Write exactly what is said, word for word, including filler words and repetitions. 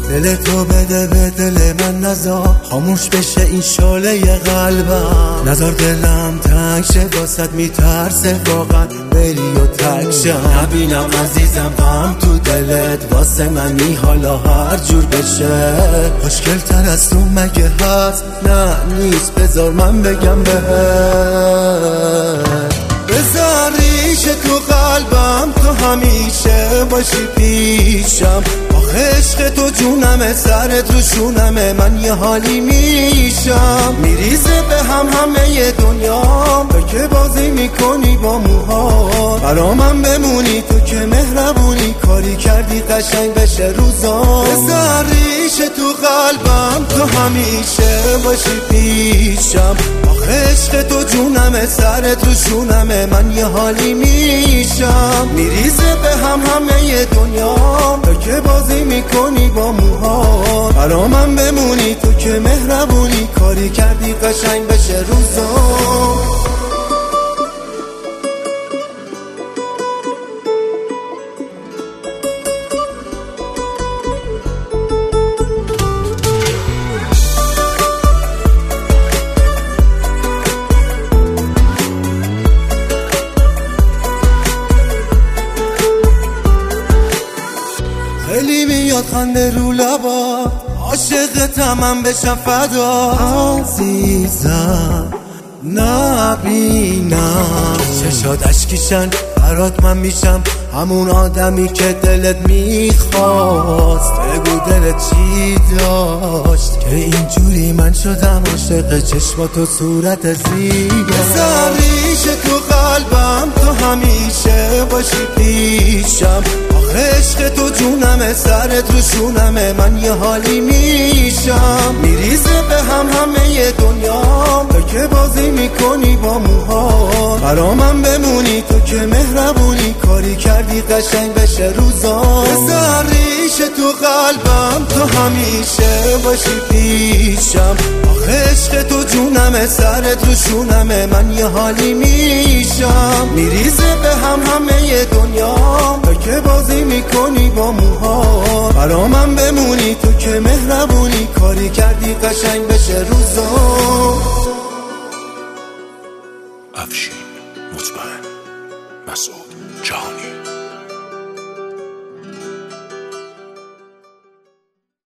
دل تو بده به دل من، نزار خاموش بشه این شعله قلبم، نزار دلم تنگ شه واسد میترسه واقعا بری و تک شم. نبینم عزیزم غم تو دلت واسه منی حالا هر جور بشه. خوشگل تر از تو مگه هست؟ نه نیست، بذار من بگم بهت. بذار ریشه تو قلبم، تو همیشه باشی پیشم. آخه عشق تو جونمه، سرت رو شونمه، من یه حالی میشم. میریزه به هم همه دنیام، تو که بازی میکنی با موها. برامم بمونی تو که مهربونی، کاری کردی قشنگ بشه روزام. بذار ریشه تو قلبم، تو همیشه باشی پیشم. آخه عشق تو جونمه، سرت رو شونمه، من یه حالی میشم. میریزه به هم همه دنیام، تو که بازی میکنی با موها. برامم بمونی تو که مهربونی، کاری کردی قشنگ بشه روزام. خیلی میاد خنده رو لبا، عاشقتم من بشم فدا. عزیزم نبینم چشات اشکیشن، برات من میشم همون آدمی که دلت میخواست. بگو دلت چی داشت که اینجوری من شدم عاشق چشمات و صورت زیبا. بذار ریشه تو قلبم، تو همیشه باشی پیشم. عشق تو جونمه، سرت رو شونمه، من یه حالی میشم. میریزه به هم همه دنیام، تو که بازی میکنی با موها. برامم بمونی تو که مهربونی، کاری کردی قشنگ بشه روزام. بذار ریشه تو قلبم، تو همیشه باشی پیشم. آخه عشق تو جونمه، سرت رو شونمه، من یه حالی میشم. میریزه به هم همه دنیام، تو که بازی میکنی با موها. برامم بمونی تو که مهربونی، کاری کردی قشنگ بشه روزام. افشین مطمئن، مسعود جهانی.